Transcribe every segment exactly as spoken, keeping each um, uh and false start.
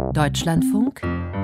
Deutschlandfunk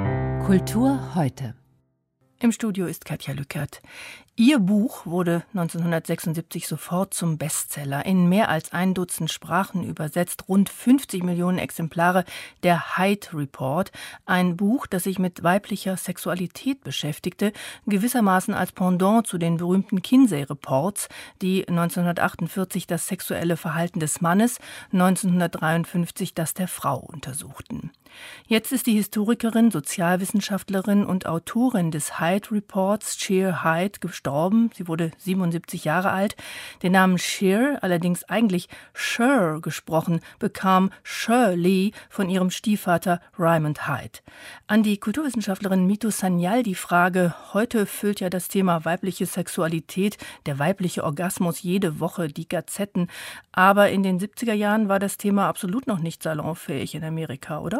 Kultur heute. Im Studio ist Katja Lückert. Ihr Buch wurde neunzehnhundertsechsundsiebzig sofort zum Bestseller. In mehr als ein Dutzend Sprachen übersetzt, rund fünfzig Millionen Exemplare. Der Hyde Report, ein Buch, das sich mit weiblicher Sexualität beschäftigte, gewissermaßen als Pendant zu den berühmten Kinsey Reports, die neunzehnhundertachtundvierzig das sexuelle Verhalten des Mannes, neunzehnhundertdreiundfünfzig das der Frau untersuchten. Jetzt ist die Historikerin, Sozialwissenschaftlerin und Autorin des Hyde Reports, Sheer Hyde, gestorben. Sie wurde siebenundsiebzig Jahre alt. Den Namen Sheer, allerdings eigentlich Sher gesprochen, bekam Shirley von ihrem Stiefvater Raymond Hyde. An die Kulturwissenschaftlerin Mito Sanyal die Frage: Heute füllt ja das Thema weibliche Sexualität, der weibliche Orgasmus jede Woche die Gazetten. Aber in den siebziger Jahren war das Thema absolut noch nicht salonfähig in Amerika, oder?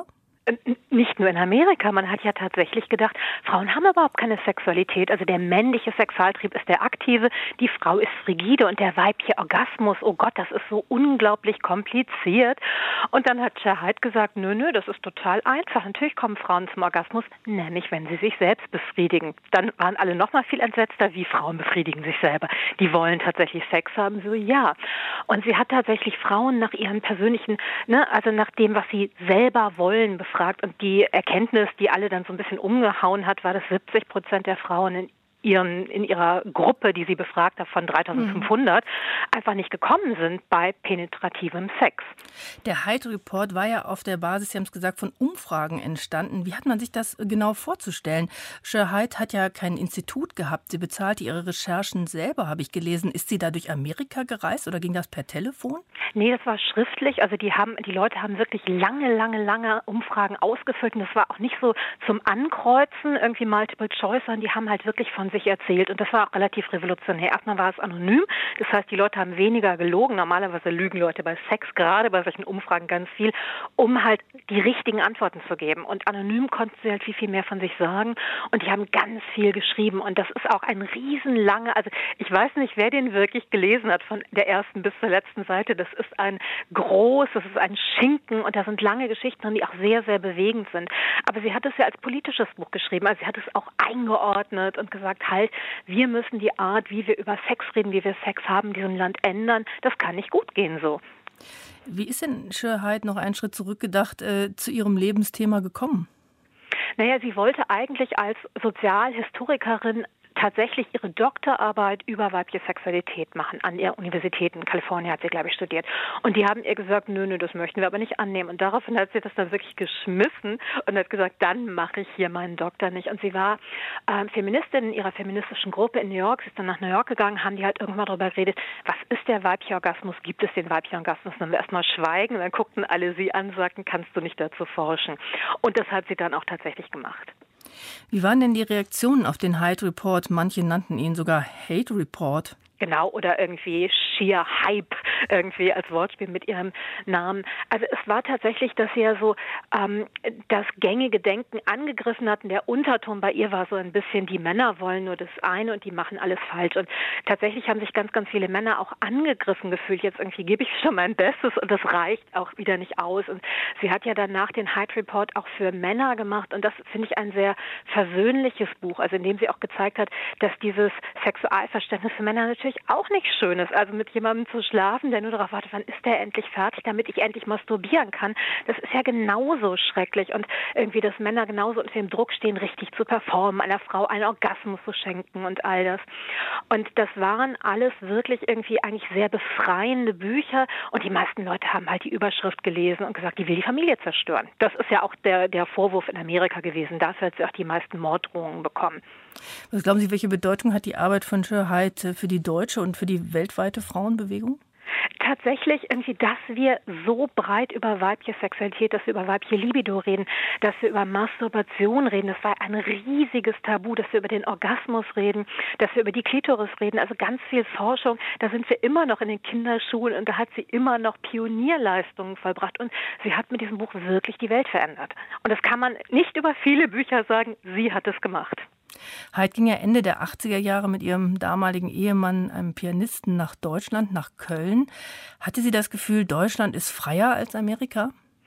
Nicht nur in Amerika, man hat ja tatsächlich gedacht, Frauen haben überhaupt keine Sexualität. Also der männliche Sexualtrieb ist der aktive, die Frau ist frigide und der weibliche Orgasmus, oh Gott, das ist so unglaublich kompliziert. Und dann hat Sheer Hyde gesagt, nö, nö, das ist total einfach. Natürlich kommen Frauen zum Orgasmus, nämlich wenn sie sich selbst befriedigen. Dann waren alle noch mal viel entsetzter, wie Frauen befriedigen sich selber. Die wollen tatsächlich Sex haben, so ja. Und sie hat tatsächlich Frauen nach ihren persönlichen, ne, also nach dem, was sie selber wollen, befragt. Und die Erkenntnis, die alle dann so ein bisschen umgehauen hat, war, dass siebzig Prozent der Frauen in Ihren, in ihrer Gruppe, die sie befragt hat, von dreitausendfünfhundert, mhm. einfach nicht gekommen sind bei penetrativem Sex. Der Hyde Report war ja auf der Basis, Sie haben es gesagt, von Umfragen entstanden. Wie hat man sich das genau vorzustellen? Sheer Hyde hat ja kein Institut gehabt. Sie bezahlte ihre Recherchen selber, habe ich gelesen. Ist sie da durch Amerika gereist oder ging das per Telefon? Nee, das war schriftlich. Also die haben, die Leute haben wirklich lange, lange, lange Umfragen ausgefüllt. Und das war auch nicht so zum Ankreuzen, irgendwie Multiple Choice, sondern die haben halt wirklich von sich erzählt. Und das war auch relativ revolutionär. Erstmal war es anonym. Das heißt, die Leute haben weniger gelogen. Normalerweise lügen Leute bei Sex, gerade bei solchen Umfragen ganz viel, um halt die richtigen Antworten zu geben. Und anonym konnten sie halt viel, viel mehr von sich sagen. Und die haben ganz viel geschrieben. Und das ist auch ein riesenlange, also ich weiß nicht, wer den wirklich gelesen hat, von der ersten bis zur letzten Seite. Das ist ein groß, das ist ein Schinken. Und da sind lange Geschichten drin, die auch sehr, sehr bewegend sind. Aber sie hat es ja als politisches Buch geschrieben. Also sie hat es auch eingeordnet und gesagt, halt, wir müssen die Art, wie wir über Sex reden, wie wir Sex haben in diesem Land ändern. Das kann nicht gut gehen so. Wie ist denn Sheer Hyde, noch einen Schritt zurückgedacht, äh, zu ihrem Lebensthema gekommen? Naja, sie wollte eigentlich als Sozialhistorikerin tatsächlich ihre Doktorarbeit über weibliche Sexualität machen an der Universität in Kalifornien, hat sie, glaube ich, studiert. Und die haben ihr gesagt, nö, nö, das möchten wir aber nicht annehmen. Und daraufhin hat sie das dann wirklich geschmissen und hat gesagt, dann mache ich hier meinen Doktor nicht. Und sie war ähm, Feministin in ihrer feministischen Gruppe in New York. Sie ist dann nach New York gegangen, haben die halt irgendwann darüber geredet, was ist der weibliche Orgasmus? Gibt es den weiblichen Orgasmus? Und dann haben wir erstmal schweigen und dann guckten alle sie an und sagten, kannst du nicht dazu forschen? Und das hat sie dann auch tatsächlich gemacht. Wie waren denn die Reaktionen auf den Hyde Report? Manche nannten ihn sogar Hate Report. Genau, oder irgendwie Sheer Hype, irgendwie als Wortspiel mit ihrem Namen. Also es war tatsächlich, dass sie ja so ähm, das gängige Denken angegriffen hatten. Der Unterton bei ihr war so ein bisschen, die Männer wollen nur das eine und die machen alles falsch. Und tatsächlich haben sich ganz, ganz viele Männer auch angegriffen gefühlt. Jetzt irgendwie gebe ich schon mein Bestes und das reicht auch wieder nicht aus. Und sie hat ja danach den Hyde Report auch für Männer gemacht. Und das finde ich ein sehr versöhnliches Buch, also in dem sie auch gezeigt hat, dass dieses Sexualverständnis für Männer natürlich auch nicht schön ist. Also mit jemandem zu schlafen, der nur darauf wartet, wann ist der endlich fertig, damit ich endlich masturbieren kann. Das ist ja genauso schrecklich. Und irgendwie, dass Männer genauso unter dem Druck stehen, richtig zu performen, einer Frau einen Orgasmus zu schenken und all das. Und das waren alles wirklich irgendwie eigentlich sehr befreiende Bücher. Und die meisten Leute haben halt die Überschrift gelesen und gesagt, die will die Familie zerstören. Das ist ja auch der, der Vorwurf in Amerika gewesen. Dafür hat sie auch die meisten Morddrohungen bekommen. Was glauben Sie, welche Bedeutung hat die Arbeit von Sheer Hyde für die deutsche und für die weltweite Frauenbewegung? Tatsächlich irgendwie, dass wir so breit über weibliche Sexualität, dass wir über weibliche Libido reden, dass wir über Masturbation reden, das war ein riesiges Tabu, dass wir über den Orgasmus reden, dass wir über die Klitoris reden, also ganz viel Forschung, da sind wir immer noch in den Kinderschulen und da hat sie immer noch Pionierleistungen vollbracht und sie hat mit diesem Buch wirklich die Welt verändert. Und das kann man nicht über viele Bücher sagen, sie hat es gemacht. Hyde ging ja Ende der achtziger Jahre mit ihrem damaligen Ehemann, einem Pianisten, nach Deutschland, nach Köln. Hatte sie das Gefühl, Deutschland ist freier als Amerika?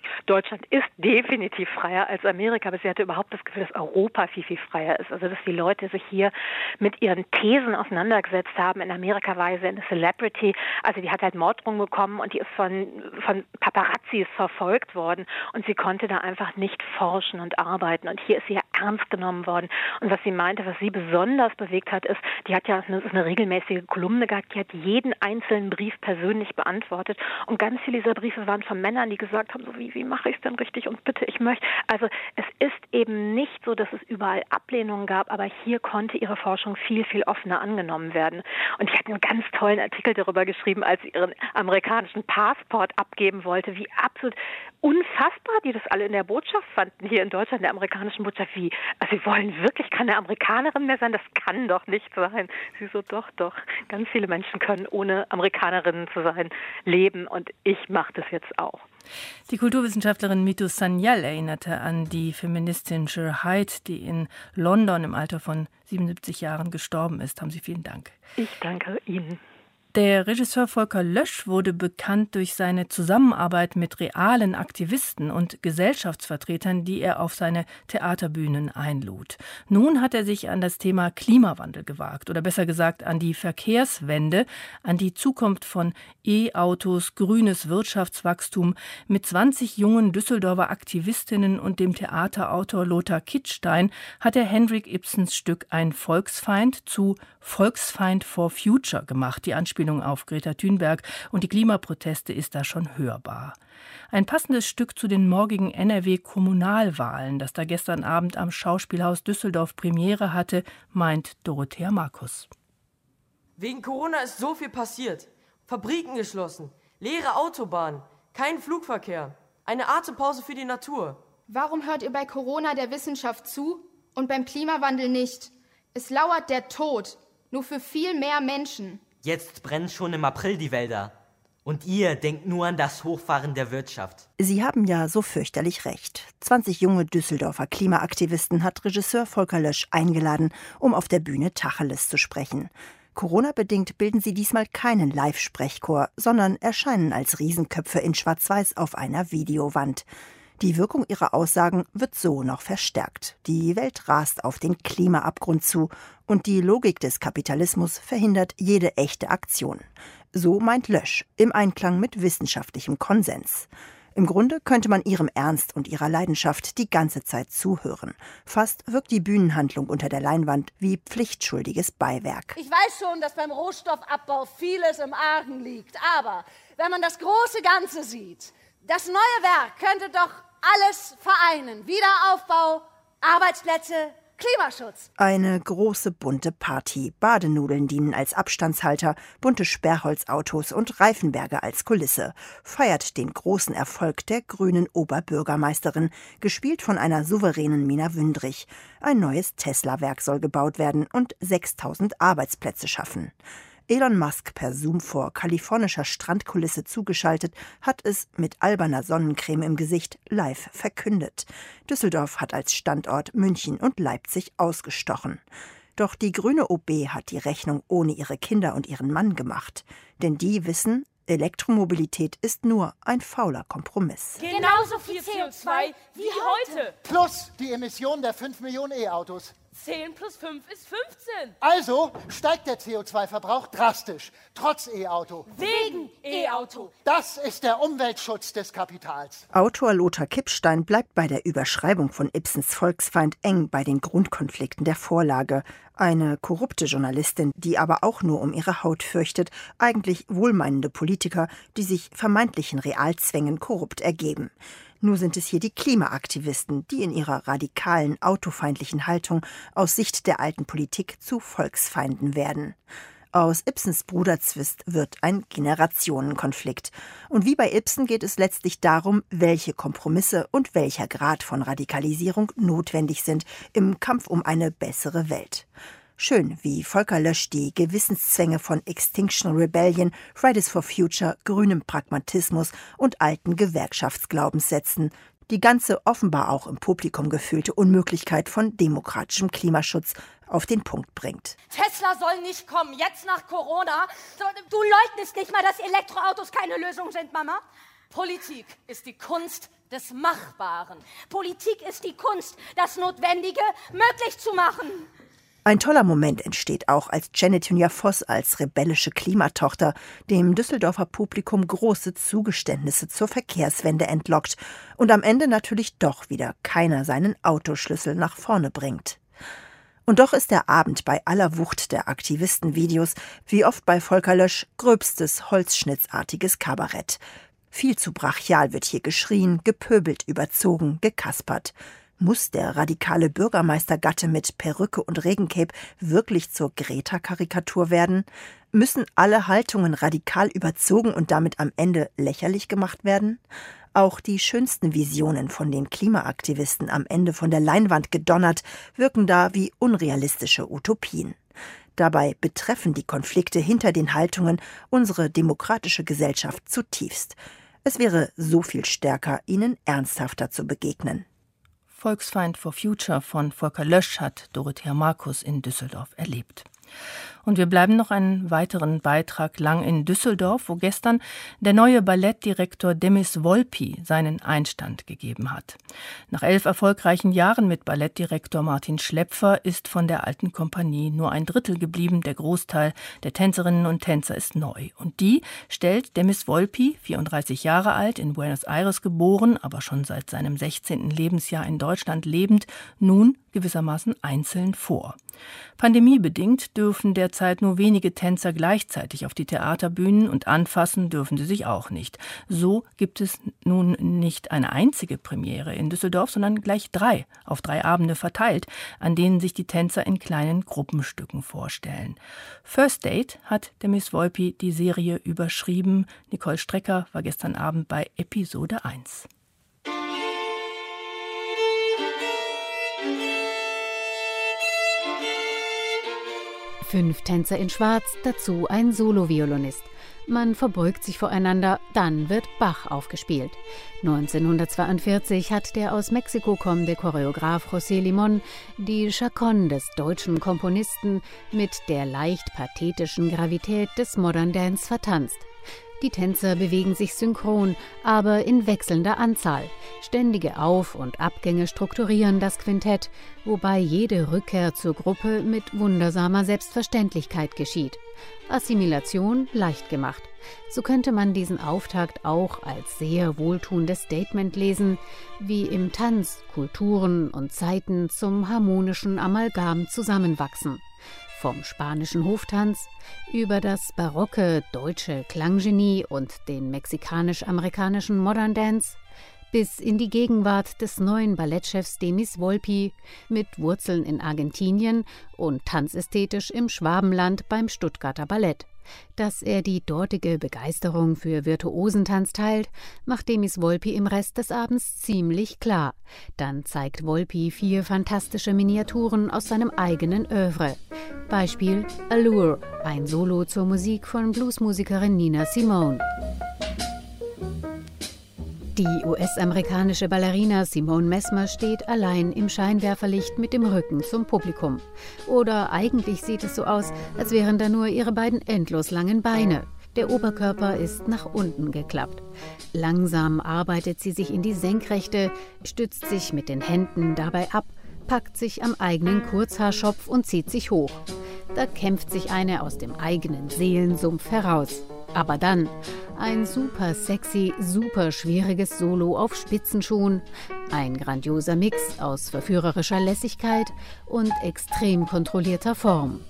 Deutschland ist definitiv freier als Amerika, aber sie hatte überhaupt das Gefühl, dass Europa viel, viel freier ist. Also dass die Leute sich hier mit ihren Thesen auseinandergesetzt haben. In Amerika war sie eine Celebrity, also die hat halt Morddrohungen bekommen und die ist von, von Paparazzis verfolgt worden und sie konnte da einfach nicht forschen und arbeiten. Und hier ist sie ja ernst genommen worden. Und was sie meinte, was sie besonders bewegt hat, ist, die hat ja eine, eine regelmäßige Kolumne gehabt, die hat jeden einzelnen Brief persönlich beantwortet. Und ganz viele dieser Briefe waren von Männern, die gesagt haben, so wie, wie mache ich es denn richtig und bitte, ich möchte. Also es ist eben nicht so, dass es überall Ablehnungen gab, aber hier konnte ihre Forschung viel, viel offener angenommen werden. Und ich hatte einen ganz tollen Artikel darüber geschrieben, als sie ihren amerikanischen Passport abgeben wollte, wie absolut unfassbar die das alle in der Botschaft fanden, hier in Deutschland, in der amerikanischen Botschaft, wie, also sie wollen wirklich keine Amerikanerin mehr sein, das kann doch nicht sein. Sie so, doch, doch, ganz viele Menschen können ohne Amerikanerinnen zu sein leben und ich mache das jetzt auch. Die Kulturwissenschaftlerin Mitu Sanyal erinnerte an die Feministin Shir Hyde, die in London im Alter von siebenundsiebzig Jahren gestorben ist. Haben Sie vielen Dank. Ich danke Ihnen. Der Regisseur Volker Lösch wurde bekannt durch seine Zusammenarbeit mit realen Aktivisten und Gesellschaftsvertretern, die er auf seine Theaterbühnen einlud. Nun hat er sich an das Thema Klimawandel gewagt, oder besser gesagt an die Verkehrswende, an die Zukunft von E-Autos, grünes Wirtschaftswachstum mit zwanzig jungen Düsseldorfer Aktivistinnen und dem Theaterautor Lothar Kittstein hat er Henrik Ibsens Stück Ein Volksfeind zu Volksfeind for Future gemacht. Die Anspielung auf Greta Thunberg und die Klimaproteste ist da schon hörbar. Ein passendes Stück zu den morgigen N R W-Kommunalwahlen, das da gestern Abend am Schauspielhaus Düsseldorf Premiere hatte, meint Dorothea Markus. Wegen Corona ist so viel passiert. Fabriken geschlossen, leere Autobahnen, kein Flugverkehr, eine Atempause für die Natur. Warum hört ihr bei Corona der Wissenschaft zu und beim Klimawandel nicht? Es lauert der Tod, nur für viel mehr Menschen. Jetzt brennen schon im April die Wälder. Und ihr denkt nur an das Hochfahren der Wirtschaft. Sie haben ja so fürchterlich recht. zwanzig junge Düsseldorfer Klimaaktivisten hat Regisseur Volker Lösch eingeladen, um auf der Bühne Tacheles zu sprechen. Corona-bedingt bilden sie diesmal keinen Live-Sprechchor, sondern erscheinen als Riesenköpfe in Schwarz-Weiß auf einer Videowand. Die Wirkung ihrer Aussagen wird so noch verstärkt. Die Welt rast auf den Klimaabgrund zu und die Logik des Kapitalismus verhindert jede echte Aktion. So meint Lösch, im Einklang mit wissenschaftlichem Konsens. Im Grunde könnte man ihrem Ernst und ihrer Leidenschaft die ganze Zeit zuhören. Fast wirkt die Bühnenhandlung unter der Leinwand wie pflichtschuldiges Beiwerk. Ich weiß schon, dass beim Rohstoffabbau vieles im Argen liegt. Aber wenn man das große Ganze sieht, das neue Werk könnte doch alles vereinen. Wiederaufbau, Arbeitsplätze, Klimaschutz. Eine große bunte Party. Badenudeln dienen als Abstandshalter, bunte Sperrholzautos und Reifenberge als Kulisse. Feiert den großen Erfolg der grünen Oberbürgermeisterin, gespielt von einer souveränen Mina Wündrich. Ein neues Tesla-Werk soll gebaut werden und sechstausend Arbeitsplätze schaffen. Elon Musk per Zoom vor kalifornischer Strandkulisse zugeschaltet, hat es mit alberner Sonnencreme im Gesicht live verkündet. Düsseldorf hat als Standort München und Leipzig ausgestochen. Doch die grüne O B hat die Rechnung ohne ihre Kinder und ihren Mann gemacht. Denn die wissen, Elektromobilität ist nur ein fauler Kompromiss. Genauso viel C O zwei wie heute. Plus die Emission der fünf Millionen E-Autos. zehn plus fünf ist fünfzehn. Also steigt der C O zwei Verbrauch drastisch, trotz E-Auto. Wegen E-Auto. Das ist der Umweltschutz des Kapitals. Autor Lothar Kittstein bleibt bei der Überschreibung von Ibsens Volksfeind eng bei den Grundkonflikten der Vorlage. Eine korrupte Journalistin, die aber auch nur um ihre Haut fürchtet, eigentlich wohlmeinende Politiker, die sich vermeintlichen Realzwängen korrupt ergeben. Nur sind es hier die Klimaaktivisten, die in ihrer radikalen, autofeindlichen Haltung aus Sicht der alten Politik zu Volksfeinden werden. Aus Ibsens Bruderzwist wird ein Generationenkonflikt. Und wie bei Ibsen geht es letztlich darum, welche Kompromisse und welcher Grad von Radikalisierung notwendig sind im Kampf um eine bessere Welt. Schön, wie Volker Lösch die Gewissenszwänge von Extinction Rebellion, Fridays for Future, grünem Pragmatismus und alten Gewerkschaftsglaubenssätzen, die ganze offenbar auch im Publikum gefühlte Unmöglichkeit von demokratischem Klimaschutz auf den Punkt bringt. Tesla soll nicht kommen, jetzt nach Corona. Du leugnest nicht mal, dass Elektroautos keine Lösung sind, Mama. Politik ist die Kunst des Machbaren. Politik ist die Kunst, das Notwendige möglich zu machen. Ein toller Moment entsteht auch, als Jenny Tynja-Voss als rebellische Klimatochter dem Düsseldorfer Publikum große Zugeständnisse zur Verkehrswende entlockt und am Ende natürlich doch wieder keiner seinen Autoschlüssel nach vorne bringt. Und doch ist der Abend bei aller Wucht der Aktivistenvideos, wie oft bei Volker Lösch, gröbstes holzschnittsartiges Kabarett. Viel zu brachial wird hier geschrien, gepöbelt, überzogen, gekaspert. Muss der radikale Bürgermeistergatte mit Perücke und Regencape wirklich zur Greta-Karikatur werden? Müssen alle Haltungen radikal überzogen und damit am Ende lächerlich gemacht werden? Auch die schönsten Visionen von den Klimaaktivisten am Ende von der Leinwand gedonnert, wirken da wie unrealistische Utopien. Dabei betreffen die Konflikte hinter den Haltungen unsere demokratische Gesellschaft zutiefst. Es wäre so viel stärker, ihnen ernsthafter zu begegnen. Volksfeind for Future von Volker Lösch hat Dorothea Markus in Düsseldorf erlebt. Und wir bleiben noch einen weiteren Beitrag lang in Düsseldorf, wo gestern der neue Ballettdirektor Demis Volpi seinen Einstand gegeben hat. Nach elf erfolgreichen Jahren mit Ballettdirektor Martin Schlepfer ist von der alten Kompanie nur ein Drittel geblieben. Der Großteil der Tänzerinnen und Tänzer ist neu. Und die stellt Demis Volpi, vierunddreißig Jahre alt, in Buenos Aires geboren, aber schon seit seinem sechzehnten Lebensjahr in Deutschland lebend, nun gewissermaßen einzeln vor. Pandemiebedingt dürfen derzeit nur wenige Tänzer gleichzeitig auf die Theaterbühnen und anfassen dürfen sie sich auch nicht. So gibt es nun nicht eine einzige Premiere in Düsseldorf, sondern gleich drei, auf drei Abende verteilt, an denen sich die Tänzer in kleinen Gruppenstücken vorstellen. First Date hat Demis Volpi die Serie überschrieben. Nicole Strecker war gestern Abend bei Episode eins. Fünf Tänzer in Schwarz, dazu ein Solo-Violinist. Man verbeugt sich voreinander, dann wird Bach aufgespielt. neunzehnhundertzweiundvierzig hat der aus Mexiko kommende Choreograf José Limón die Chaconne des deutschen Komponisten mit der leicht pathetischen Gravität des Modern Dance vertanzt. Die Tänzer bewegen sich synchron, aber in wechselnder Anzahl. Ständige Auf- und Abgänge strukturieren das Quintett, wobei jede Rückkehr zur Gruppe mit wundersamer Selbstverständlichkeit geschieht. Assimilation leicht gemacht. So könnte man diesen Auftakt auch als sehr wohltuendes Statement lesen, wie im Tanz Kulturen und Zeiten zum harmonischen Amalgam zusammenwachsen. Vom spanischen Hoftanz über das barocke deutsche Klanggenie und den mexikanisch-amerikanischen Modern Dance bis in die Gegenwart des neuen Ballettchefs Demis Volpi mit Wurzeln in Argentinien und tanzästhetisch im Schwabenland beim Stuttgarter Ballett. Dass er die dortige Begeisterung für Virtuosentanz teilt, macht Demis Volpi im Rest des Abends ziemlich klar. Dann zeigt Volpi vier fantastische Miniaturen aus seinem eigenen Œuvre. Beispiel Allure, ein Solo zur Musik von Bluesmusikerin Nina Simone. Die U S-amerikanische Ballerina Simone Mesmer steht allein im Scheinwerferlicht mit dem Rücken zum Publikum. Oder eigentlich sieht es so aus, als wären da nur ihre beiden endlos langen Beine. Der Oberkörper ist nach unten geklappt. Langsam arbeitet sie sich in die Senkrechte, stützt sich mit den Händen dabei ab, packt sich am eigenen Kurzhaarschopf und zieht sich hoch. Da kämpft sich eine aus dem eigenen Seelensumpf heraus. Aber dann ein super sexy, super schwieriges Solo auf Spitzenschuhen, ein grandioser Mix aus verführerischer Lässigkeit und extrem kontrollierter Form.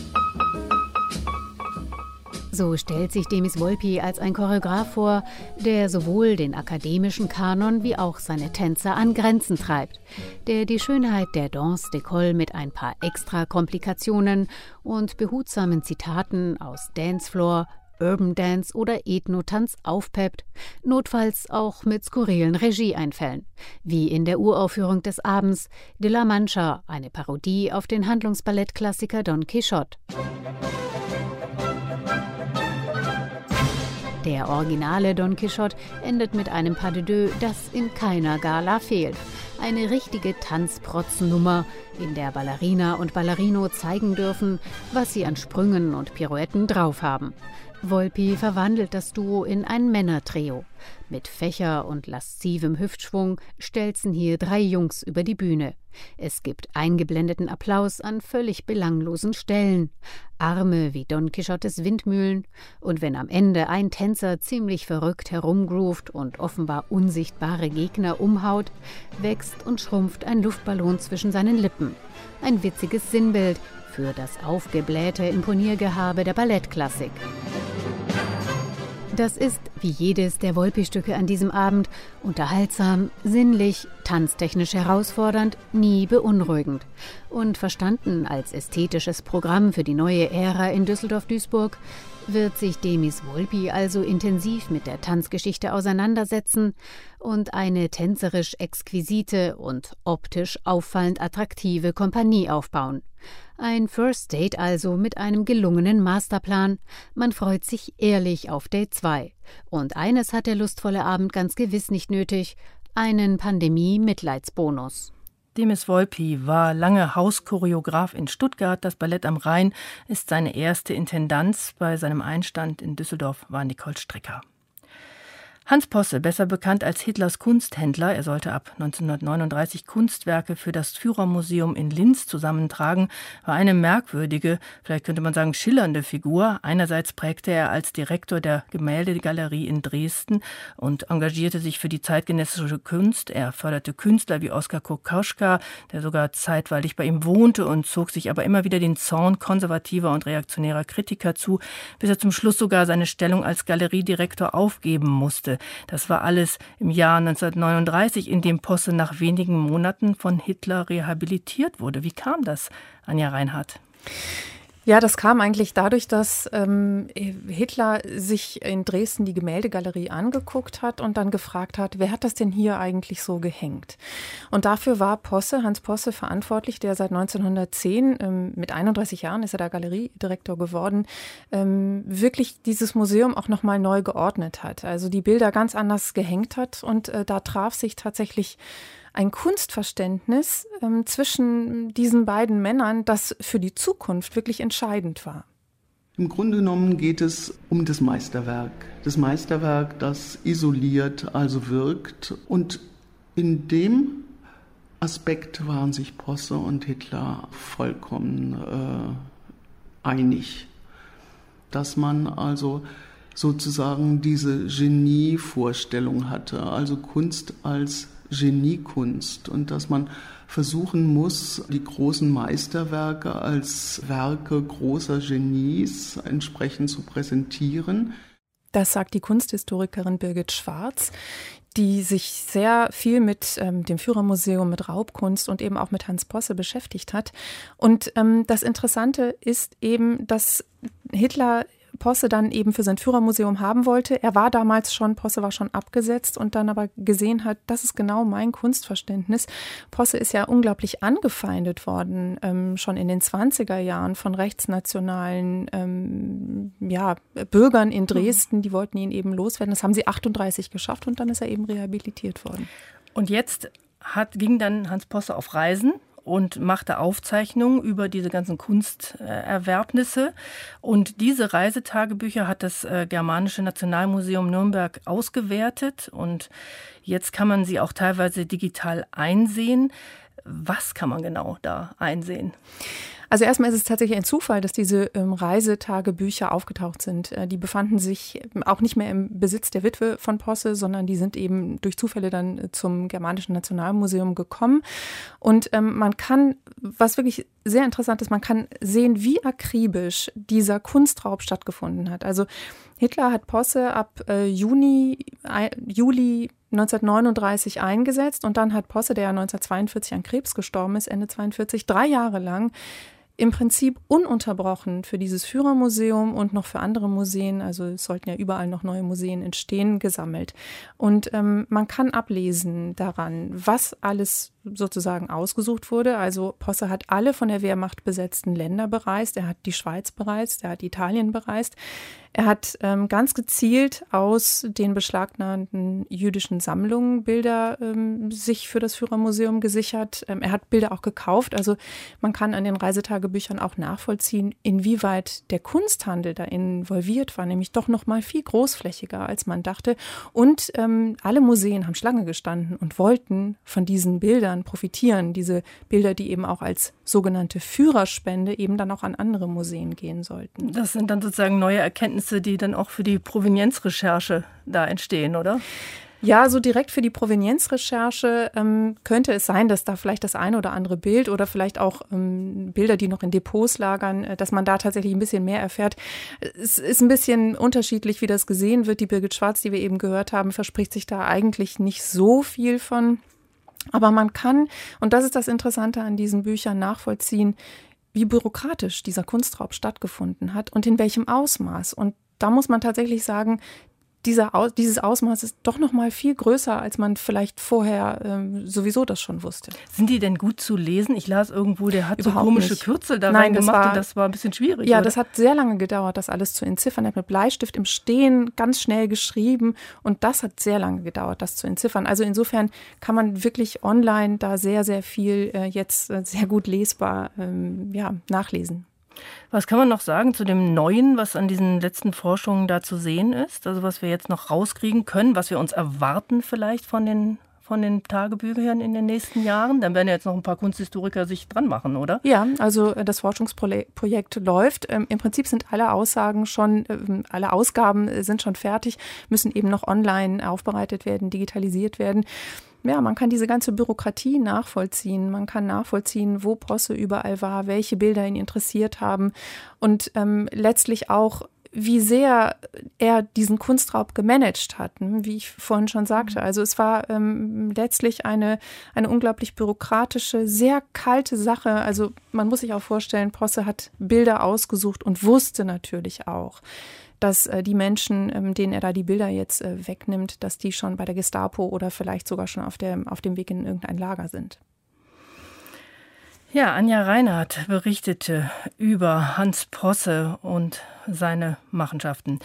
So stellt sich Demis Volpi als ein Choreograf vor, der sowohl den akademischen Kanon wie auch seine Tänzer an Grenzen treibt, der die Schönheit der Danse d'école mit ein paar extra Komplikationen und behutsamen Zitaten aus Dancefloor, Urban Dance oder Ethnotanz aufpeppt, notfalls auch mit skurrilen Regieeinfällen, wie in der Uraufführung des Abends De la Mancha, eine Parodie auf den Handlungsballettklassiker Don Quixote. Der originale Don Quixote endet mit einem Pas de deux, das in keiner Gala fehlt. Eine richtige Tanzprotzennummer, in der Ballerina und Ballerino zeigen dürfen, was sie an Sprüngen und Pirouetten drauf haben. Volpi verwandelt das Duo in ein Männertrio. Mit Fächer und lascivem Hüftschwung stelzen hier drei Jungs über die Bühne. Es gibt eingeblendeten Applaus an völlig belanglosen Stellen, Arme wie Don Quixotes Windmühlen, und wenn am Ende ein Tänzer ziemlich verrückt herumgroovt und offenbar unsichtbare Gegner umhaut, wächst und schrumpft ein Luftballon zwischen seinen Lippen. Ein witziges Sinnbild für das aufgeblähte Imponiergehabe der Ballettklassik. Das ist, wie jedes der Volpi-Stücke an diesem Abend, unterhaltsam, sinnlich, tanztechnisch herausfordernd, nie beunruhigend. Und verstanden als ästhetisches Programm für die neue Ära in Düsseldorf-Duisburg, wird sich Demis Volpi also intensiv mit der Tanzgeschichte auseinandersetzen und eine tänzerisch exquisite und optisch auffallend attraktive Kompanie aufbauen. Ein First Date also mit einem gelungenen Masterplan. Man freut sich ehrlich auf Date zwei. Und eines hat der lustvolle Abend ganz gewiss nicht nötig: einen Pandemie-Mitleidsbonus. Demis Volpi war lange Hauschoreograf in Stuttgart. Das Ballett am Rhein ist seine erste Intendanz. Bei seinem Einstand in Düsseldorf war Nicole Stricker. Hans Posse, besser bekannt als Hitlers Kunsthändler, er sollte ab neunzehnhundertneununddreißig Kunstwerke für das Führermuseum in Linz zusammentragen, war eine merkwürdige, vielleicht könnte man sagen schillernde Figur. Einerseits prägte er als Direktor der Gemäldegalerie in Dresden und engagierte sich für die zeitgenössische Kunst. Er förderte Künstler wie Oskar Kokoschka, der sogar zeitweilig bei ihm wohnte, und zog sich aber immer wieder den Zorn konservativer und reaktionärer Kritiker zu, bis er zum Schluss sogar seine Stellung als Galeriedirektor aufgeben musste. Das war alles im Jahr neunzehnhundertneununddreißig, in dem Posse nach wenigen Monaten von Hitler rehabilitiert wurde. Wie kam das, Anja Reinhardt? Ja, das kam eigentlich dadurch, dass ähm, Hitler sich in Dresden die Gemäldegalerie angeguckt hat und dann gefragt hat, wer hat das denn hier eigentlich so gehängt? Und dafür war Posse, Hans Posse, verantwortlich, der seit neunzehnhundertzehn, ähm, mit einunddreißig Jahren ist er der Galeriedirektor geworden, ähm, wirklich dieses Museum auch nochmal neu geordnet hat. Also die Bilder ganz anders gehängt hat, und äh, da traf sich tatsächlich ein Kunstverständnis ähm, zwischen diesen beiden Männern, das für die Zukunft wirklich entscheidend war. Im Grunde genommen geht es um das Meisterwerk. Das Meisterwerk, das isoliert, also wirkt. Und in dem Aspekt waren sich Posse und Hitler vollkommen äh, einig. Dass man also sozusagen diese Genievorstellung hatte, also Kunst als Geniekunst, und dass man versuchen muss, die großen Meisterwerke als Werke großer Genies entsprechend zu präsentieren. Das sagt die Kunsthistorikerin Birgit Schwarz, die sich sehr viel mit ähm, dem Führermuseum, mit Raubkunst und eben auch mit Hans Posse beschäftigt hat. Und ähm, das Interessante ist eben, dass Hitler Posse dann eben für sein Führermuseum haben wollte. Er war damals schon, Posse war schon abgesetzt, und dann aber gesehen hat, das ist genau mein Kunstverständnis. Posse ist ja unglaublich angefeindet worden, ähm, schon in den zwanziger Jahren von rechtsnationalen ähm, ja, Bürgern in Dresden. Die wollten ihn eben loswerden. Das haben sie achtunddreißig geschafft, und dann ist er eben rehabilitiert worden. Und jetzt hat, ging dann Hans Posse auf Reisen und machte Aufzeichnungen über diese ganzen Kunsterwerbnisse. Und diese Reisetagebücher hat das Germanische Nationalmuseum Nürnberg ausgewertet. Und jetzt kann man sie auch teilweise digital einsehen. Was kann man genau da einsehen? Also erstmal ist es tatsächlich ein Zufall, dass diese ähm, Reisetagebücher aufgetaucht sind. Äh, die befanden sich auch nicht mehr im Besitz der Witwe von Posse, sondern die sind eben durch Zufälle dann äh, zum Germanischen Nationalmuseum gekommen. Und ähm, man kann, was wirklich sehr interessant ist, man kann sehen, wie akribisch dieser Kunstraub stattgefunden hat. Also Hitler hat Posse ab äh, Juni, äh, Juli neunzehnhundertneununddreißig eingesetzt, und dann hat Posse, der ja neunzehnhundertzweiundvierzig an Krebs gestorben ist, Ende zweiundvierzig, drei Jahre lang im Prinzip ununterbrochen für dieses Führermuseum und noch für andere Museen, also es sollten ja überall noch neue Museen entstehen, gesammelt. Und ähm, man kann ablesen daran, was alles sozusagen ausgesucht wurde. Also Posse hat alle von der Wehrmacht besetzten Länder bereist. Er hat die Schweiz bereist, er hat Italien bereist. Er hat ähm, ganz gezielt aus den beschlagnahmten jüdischen Sammlungen Bilder ähm, sich für das Führermuseum gesichert. Ähm, er hat Bilder auch gekauft. Also man kann an den Reisetagebüchern auch nachvollziehen, inwieweit der Kunsthandel da involviert war, nämlich doch noch mal viel großflächiger, als man dachte. Und ähm, alle Museen haben Schlange gestanden und wollten von diesen Bildern profitieren. Diese Bilder, die eben auch als sogenannte Führerspende eben dann auch an andere Museen gehen sollten. Das sind dann sozusagen neue Erkenntnisse, die dann auch für die Provenienzrecherche da entstehen, oder? Ja, so direkt für die Provenienzrecherche ähm, könnte es sein, dass da vielleicht das eine oder andere Bild oder vielleicht auch ähm, Bilder, die noch in Depots lagern, äh, dass man da tatsächlich ein bisschen mehr erfährt. Es ist ein bisschen unterschiedlich, wie das gesehen wird. Die Birgit Schwarz, die wir eben gehört haben, verspricht sich da eigentlich nicht so viel von. Aber man kann, und das ist das Interessante an diesen Büchern, nachvollziehen, wie bürokratisch dieser Kunstraub stattgefunden hat und in welchem Ausmaß. Und da muss man tatsächlich sagen, dieser, dieses Ausmaß ist doch noch mal viel größer, als man vielleicht vorher ähm, sowieso das schon wusste. Sind die denn gut zu lesen? Ich las irgendwo, der hat Überhaupt so komische nicht. Kürzel da Nein, reingemacht das war, und das war ein bisschen schwierig. Ja, oder? Das hat sehr lange gedauert, das alles zu entziffern. Er hat mit Bleistift im Stehen ganz schnell geschrieben und das hat sehr lange gedauert, das zu entziffern. Also insofern kann man wirklich online da sehr, sehr viel äh, jetzt äh, sehr gut lesbar ähm, ja, nachlesen. Was kann man noch sagen zu dem Neuen, was an diesen letzten Forschungen da zu sehen ist? Also was wir jetzt noch rauskriegen können, was wir uns erwarten vielleicht von den, von den Tagebüchern in den nächsten Jahren? Dann werden ja jetzt noch ein paar Kunsthistoriker sich dran machen, oder? Ja, also das Forschungsprojekt läuft. Ähm, Im Prinzip sind alle Aussagen schon, ähm, alle Ausgaben sind schon fertig, müssen eben noch online aufbereitet werden, digitalisiert werden. Ja, man kann diese ganze Bürokratie nachvollziehen. Man kann nachvollziehen, wo Posse überall war, welche Bilder ihn interessiert haben und ähm, letztlich auch, wie sehr er diesen Kunstraub gemanagt hat, wie ich vorhin schon sagte. Also es war ähm, letztlich eine, eine unglaublich bürokratische, sehr kalte Sache. Also man muss sich auch vorstellen, Posse hat Bilder ausgesucht und wusste natürlich auch, dass äh, die Menschen, ähm, denen er da die Bilder jetzt äh, wegnimmt, dass die schon bei der Gestapo oder vielleicht sogar schon auf, der, auf dem Weg in irgendein Lager sind. Ja, Anja Reinhardt berichtete über Hans Posse und seine Machenschaften.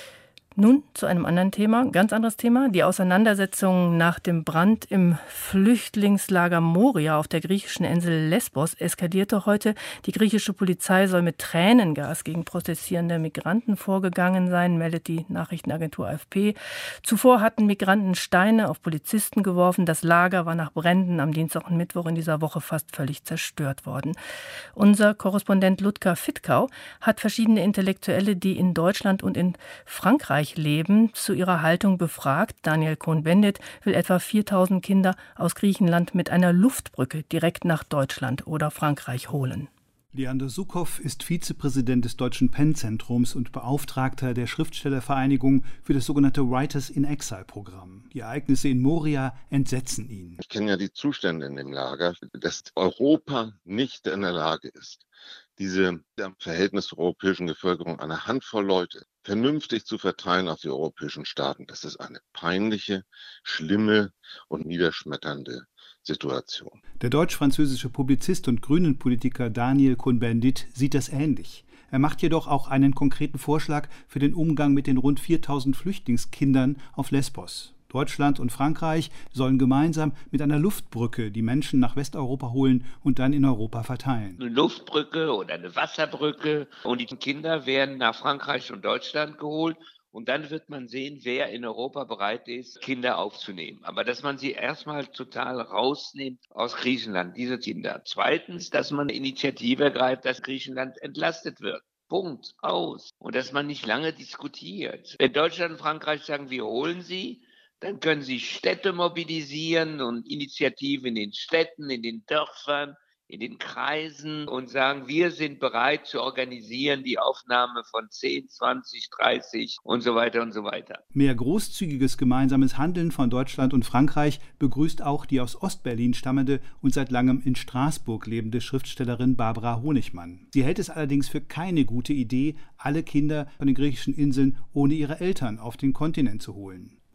Nun zu einem anderen Thema, ganz anderes Thema. Die Auseinandersetzung nach dem Brand im Flüchtlingslager Moria auf der griechischen Insel Lesbos eskalierte heute. Die griechische Polizei soll mit Tränengas gegen protestierende Migranten vorgegangen sein, meldet die Nachrichtenagentur A F P. Zuvor hatten Migranten Steine auf Polizisten geworfen. Das Lager war nach Bränden am Dienstag und Mittwoch in dieser Woche fast völlig zerstört worden. Unser Korrespondent Ludger Fittkau hat verschiedene Intellektuelle, die in Deutschland und in Frankreich leben, zu ihrer Haltung befragt. Daniel Cohn-Bendit will etwa viertausend Kinder aus Griechenland mit einer Luftbrücke direkt nach Deutschland oder Frankreich holen. Leander Sukow ist Vizepräsident des Deutschen Penn-Zentrums und Beauftragter der Schriftstellervereinigung für das sogenannte Writers in Exile-Programm. Die Ereignisse in Moria entsetzen ihn. Ich kenne ja die Zustände in dem Lager, dass Europa nicht in der Lage ist, diese im Verhältnis zur europäischen Bevölkerung eine Handvoll Leute vernünftig zu verteilen auf die europäischen Staaten. Das ist eine peinliche, schlimme und niederschmetternde Situation. Der deutsch-französische Publizist und Grünen-Politiker Daniel Cohn-Bendit sieht das ähnlich. Er macht jedoch auch einen konkreten Vorschlag für den Umgang mit den rund viertausend Flüchtlingskindern auf Lesbos. Deutschland und Frankreich sollen gemeinsam mit einer Luftbrücke die Menschen nach Westeuropa holen und dann in Europa verteilen. Eine Luftbrücke oder eine Wasserbrücke und die Kinder werden nach Frankreich und Deutschland geholt. Und dann wird man sehen, wer in Europa bereit ist, Kinder aufzunehmen. Aber dass man sie erstmal total rausnimmt aus Griechenland, diese Kinder. Zweitens, dass man eine Initiative ergreift, dass Griechenland entlastet wird. Punkt, aus. Und dass man nicht lange diskutiert. Wenn Deutschland und Frankreich sagen, wir holen sie, dann können sie Städte mobilisieren und Initiativen in den Städten, in den Dörfern, in den Kreisen und sagen, wir sind bereit zu organisieren die Aufnahme von zehn, zwanzig, dreißig und so weiter und so weiter. Mehr großzügiges gemeinsames Handeln von Deutschland und Frankreich begrüßt auch die aus Ostberlin stammende und seit langem in Straßburg lebende Schriftstellerin Barbara Honigmann. Sie hält es allerdings für keine gute Idee, alle Kinder von den griechischen Inseln ohne ihre Eltern auf den Kontinent zu holen.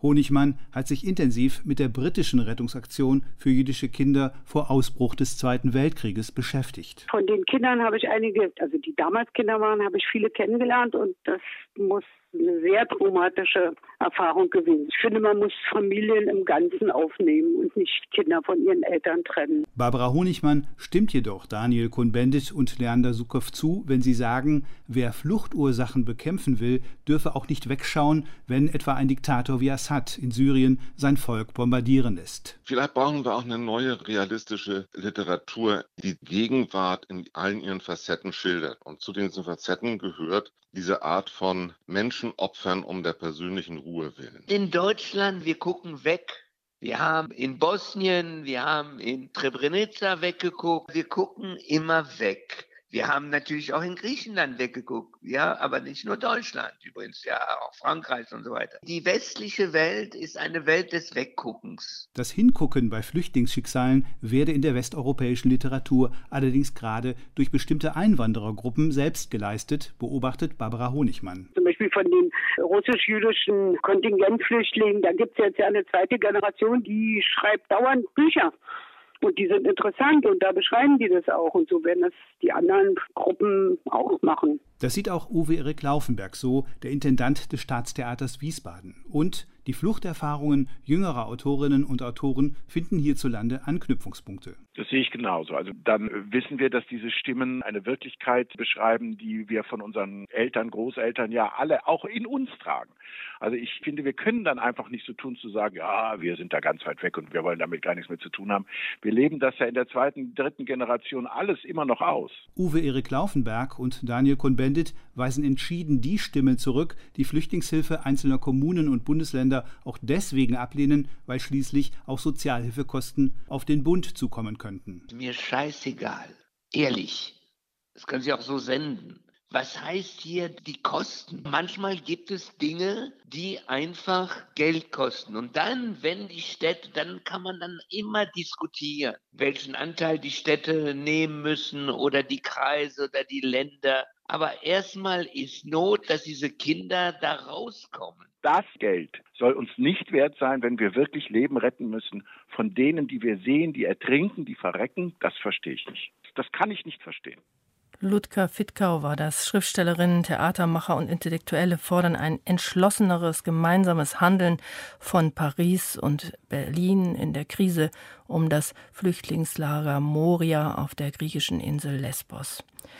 Honigmann hat sich intensiv mit der britischen Rettungsaktion für jüdische Kinder vor Ausbruch des Zweiten Weltkrieges beschäftigt. Von den Kindern habe ich einige, also die damals Kinder waren, habe ich viele kennengelernt und das muss eine sehr traumatische Erfahrung gewesen. Ich finde, man muss Familien im Ganzen aufnehmen und nicht Kinder von ihren Eltern trennen. Barbara Honigmann stimmt jedoch Daniel Cohn-Bendit und Leander Sukow zu, wenn sie sagen, wer Fluchtursachen bekämpfen will, dürfe auch nicht wegschauen, wenn etwa ein Diktator wie Assad in Syrien sein Volk bombardieren lässt. Vielleicht brauchen wir auch eine neue realistische Literatur, die Gegenwart in allen ihren Facetten schildert. Und zu diesen Facetten gehört diese Art von Menschenopfern um der persönlichen Ruhe willen. In Deutschland, wir gucken weg. Wir haben in Bosnien, wir haben in Srebrenica weggeguckt. Wir gucken immer weg. Wir haben natürlich auch in Griechenland weggeguckt, ja, aber nicht nur Deutschland, übrigens ja auch Frankreich und so weiter. Die westliche Welt ist eine Welt des Wegguckens. Das Hingucken bei Flüchtlingsschicksalen werde in der westeuropäischen Literatur allerdings gerade durch bestimmte Einwanderergruppen selbst geleistet, beobachtet Barbara Honigmann. Zum Beispiel von den russisch-jüdischen Kontingentflüchtlingen, da gibt es jetzt ja eine zweite Generation, die schreibt dauernd Bücher. Und die sind interessant und da beschreiben die das auch. Und so werden das die anderen Gruppen auch machen. Das sieht auch Uwe Erik Laufenberg so, der Intendant des Staatstheaters Wiesbaden. Und die Fluchterfahrungen jüngerer Autorinnen und Autoren finden hierzulande Anknüpfungspunkte. Das sehe ich genauso. Also dann wissen wir, dass diese Stimmen eine Wirklichkeit beschreiben, die wir von unseren Eltern, Großeltern ja alle auch in uns tragen. Also ich finde, wir können dann einfach nicht so tun, zu sagen, ja, wir sind da ganz weit weg und wir wollen damit gar nichts mehr zu tun haben. Wir leben das ja in der zweiten, dritten Generation alles immer noch aus. Uwe Erik Laufenberg und Daniel Cohn-Bendit weisen entschieden die Stimmen zurück, die Flüchtlingshilfe einzelner Kommunen und Bundesländer auch deswegen ablehnen, weil schließlich auch Sozialhilfekosten auf den Bund zukommen könnten. Mir scheißegal. Ehrlich. Das können Sie auch so senden. Was heißt hier die Kosten? Manchmal gibt es Dinge, die einfach Geld kosten. Und dann, wenn die Städte, dann kann man dann immer diskutieren, welchen Anteil die Städte nehmen müssen oder die Kreise oder die Länder. Aber erstmal ist Not, dass diese Kinder da rauskommen. Das Geld soll uns nicht wert sein, wenn wir wirklich Leben retten müssen von denen, die wir sehen, die ertrinken, die verrecken. Das verstehe ich nicht. Das kann ich nicht verstehen. Ludger Fittkau war das. Schriftstellerinnen, Theatermacher und Intellektuelle fordern ein entschlosseneres gemeinsames Handeln von Paris und Berlin in der Krise um das Flüchtlingslager Moria auf der griechischen Insel Lesbos.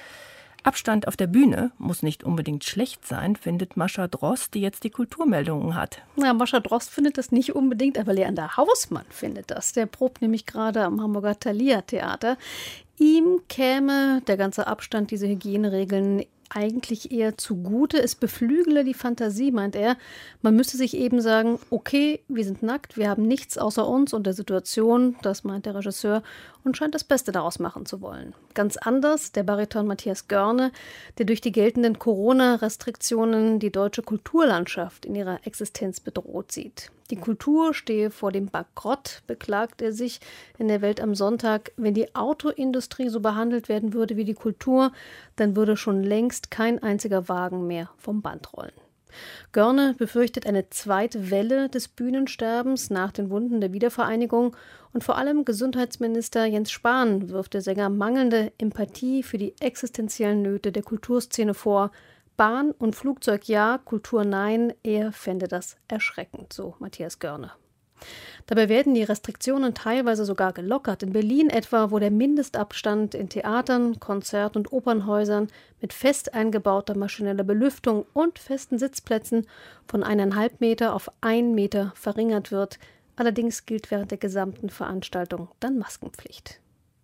Abstand auf der Bühne muss nicht unbedingt schlecht sein, findet Mascha Drost, die jetzt die Kulturmeldungen hat. Ja, Mascha Drost findet das nicht unbedingt, aber Leander Hausmann findet das. Der probt nämlich gerade am Hamburger Thalia Theater. Ihm käme der ganze Abstand, diese Hygieneregeln eigentlich eher zugute. Es beflügele die Fantasie, meint er. Man müsste sich eben sagen, okay, wir sind nackt, wir haben nichts außer uns und der Situation, das meint der Regisseur, und scheint das Beste daraus machen zu wollen. Ganz anders der Bariton Matthias Görne, der durch die geltenden Corona-Restriktionen die deutsche Kulturlandschaft in ihrer Existenz bedroht sieht. Die Kultur stehe vor dem Bankrott, beklagt er sich in der Welt am Sonntag. Wenn die Autoindustrie so behandelt werden würde wie die Kultur, dann würde schon längst kein einziger Wagen mehr vom Band rollen. Görne befürchtet eine zweite Welle des Bühnensterbens nach den Wunden der Wiedervereinigung und vor allem Gesundheitsminister Jens Spahn wirft der Sänger mangelnde Empathie für die existenziellen Nöte der Kulturszene vor. Bahn und Flugzeug ja, Kultur nein, er fände das erschreckend, so Matthias Görne. Dabei werden die Restriktionen teilweise sogar gelockert. In Berlin etwa, wo der Mindestabstand in Theatern, Konzert- und Opernhäusern mit fest eingebauter maschineller Belüftung und festen Sitzplätzen von eineinhalb Meter auf ein Meter verringert wird. Allerdings gilt während der gesamten Veranstaltung dann Maskenpflicht.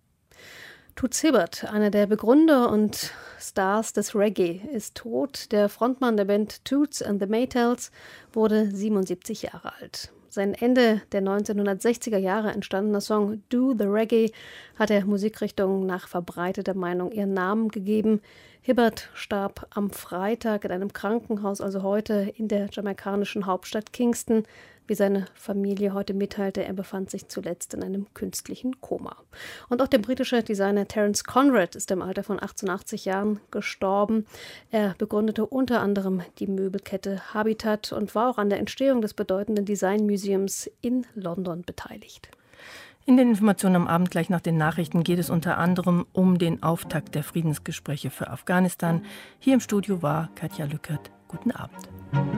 Toots Hibbert, einer der Begründer und Stars des Reggae, ist tot. Der Frontmann der Band Toots and the Maytals wurde siebenundsiebzig Jahre alt. Sein Ende der neunzehnhundertsechziger Jahre entstandener Song Do the Reggae hat der Musikrichtung nach verbreiteter Meinung ihren Namen gegeben. Hibbert starb am Freitag in einem Krankenhaus, also heute in der jamaikanischen Hauptstadt Kingston, Wie seine Familie heute mitteilte, er befand sich zuletzt in einem künstlichen Koma. Und auch der britische Designer Terence Conrad ist im Alter von achtundachtzig Jahren gestorben. Er begründete unter anderem die Möbelkette Habitat und war auch an der Entstehung des bedeutenden Design Museums in London beteiligt. In den Informationen am Abend gleich nach den Nachrichten geht es unter anderem um den Auftakt der Friedensgespräche für Afghanistan. Hier im Studio war Katja Lückert. Guten Abend.